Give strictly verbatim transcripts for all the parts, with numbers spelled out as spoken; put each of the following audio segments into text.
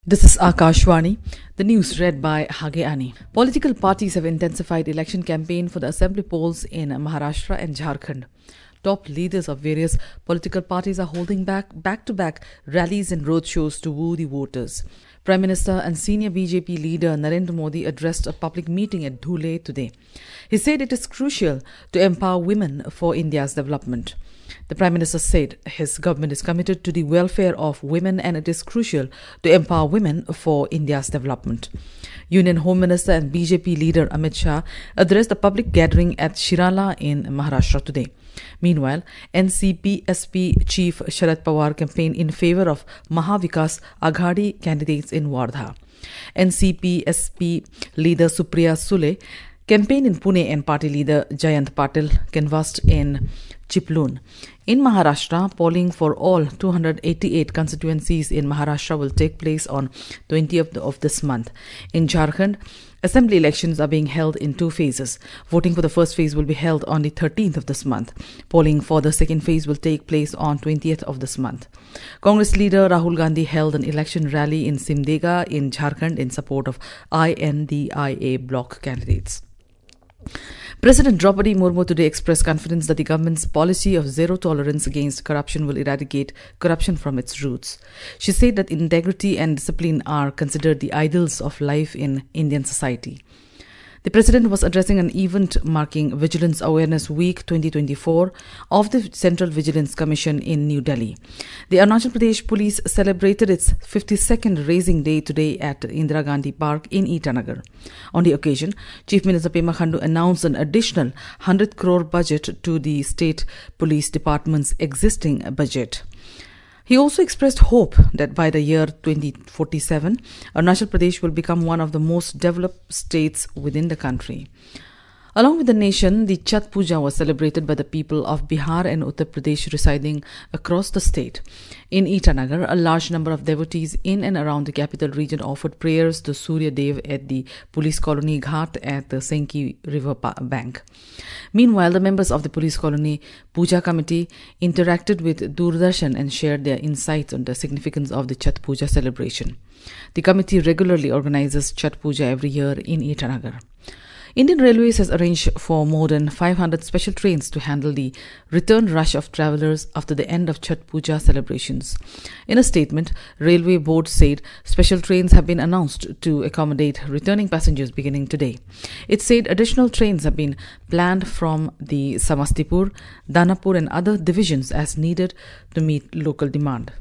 This is Akashwani. The news read by Hage Ani. Political parties have intensified election campaign for the assembly polls in Maharashtra and Jharkhand. Top leaders of various political parties are holding back back-to-back rallies and roadshows to woo the voters. Prime Minister and senior B J P leader Narendra Modi addressed a public meeting at Dhule today. He said it is crucial to empower women for India's development. The Prime Minister said his government is committed to the welfare of women and it is crucial to empower women for India's development. Union Home Minister and B J P leader Amit Shah addressed a public gathering at Shirala in Maharashtra today. Meanwhile, N C P S P Chief Sharad Pawar campaigned in favor of Mahavikas Aghadi candidates in Wardha. N C P S P leader Supriya Sule campaigned in Pune and party leader Jayant Patil canvassed in Chiplun. In Maharashtra, polling for all two hundred eighty-eight constituencies in Maharashtra will take place on twentieth of this month. In Jharkhand, assembly elections are being held in two phases. Voting for the first phase will be held on the thirteenth of this month. Polling for the second phase will take place on twentieth of this month. Congress leader Rahul Gandhi held an election rally in Simdega in Jharkhand in support of I N D I A bloc candidates. President Draupadi Murmu today expressed confidence that the government's policy of zero tolerance against corruption will eradicate corruption from its roots. She said that integrity and discipline are considered the ideals of life in Indian society. The President was addressing an event marking Vigilance Awareness Week twenty twenty-four of the Central Vigilance Commission in New Delhi. The Arunachal Pradesh Police celebrated its fifty-second Raising Day today at Indira Gandhi Park in Itanagar. On the occasion, Chief Minister Pema Khandu announced an additional one hundred crore budget to the State Police Department's existing budget. He also expressed hope that by the year twenty forty-seven, Arunachal Pradesh will become one of the most developed states within the country. Along with the nation, the Chhat Puja was celebrated by the people of Bihar and Uttar Pradesh residing across the state. In Itanagar, a large number of devotees in and around the capital region offered prayers to Surya Dev at the police colony Ghat at the Senki river bank. Meanwhile, the members of the police colony Puja committee interacted with Doordarshan and shared their insights on the significance of the Chhat Puja celebration. The committee regularly organizes Chhat Puja every year in Itanagar. Indian Railways has arranged for more than five hundred special trains to handle the return rush of travellers after the end of Chhat Puja celebrations. In a statement, Railway Board said special trains have been announced to accommodate returning passengers beginning today. It said additional trains have been planned from the Samastipur, Danapur and other divisions as needed to meet local demand.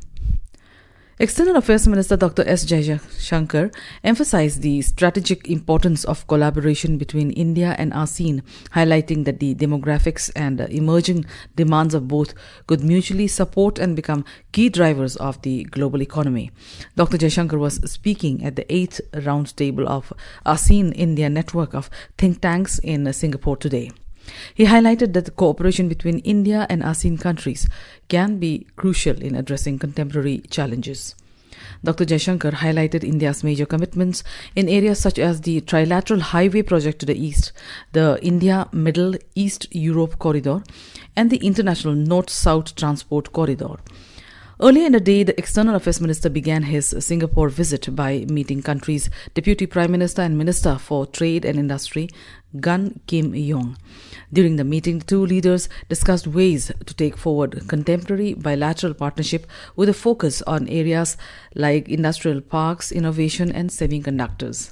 External Affairs Minister Doctor S Jaishankar emphasized the strategic importance of collaboration between India and ASEAN, highlighting that the demographics and emerging demands of both could mutually support and become key drivers of the global economy. Doctor Jaishankar was speaking at the eighth roundtable of ASEAN-India network of think tanks in Singapore today. He highlighted that the cooperation between India and ASEAN countries can be crucial in addressing contemporary challenges. Doctor Jaishankar highlighted India's major commitments in areas such as the Trilateral Highway Project to the east, the India-Middle East-Europe Corridor, and the International North-South Transport Corridor. Earlier in the day, the External Affairs Minister began his Singapore visit by meeting country's Deputy Prime Minister and Minister for Trade and Industry, Gan Kim Yong. During the meeting, the two leaders discussed ways to take forward contemporary bilateral partnership with a focus on areas like industrial parks, innovation and semiconductors.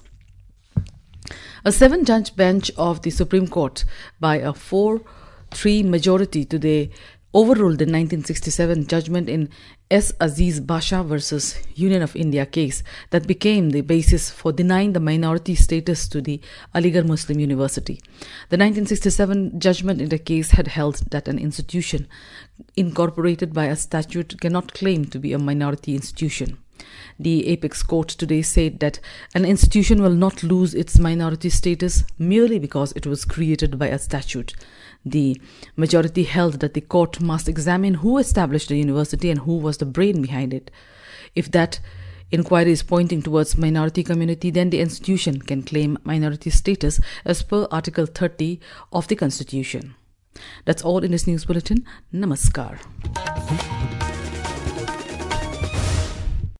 A seven-judge bench of the Supreme Court, by a four three majority today, overruled the nineteen sixty-seven judgment in S. Aziz Basha versus Union of India case that became the basis for denying the minority status to the Aligarh Muslim University. The nineteen sixty-seven judgment in the case had held that an institution incorporated by a statute cannot claim to be a minority institution. The Apex Court today said that an institution will not lose its minority status merely because it was created by a statute. The majority held that the court must examine who established the university and who was the brain behind it. If that inquiry is pointing towards minority community, then the institution can claim minority status as per Article thirty of the Constitution. That's all in this news bulletin. Namaskar.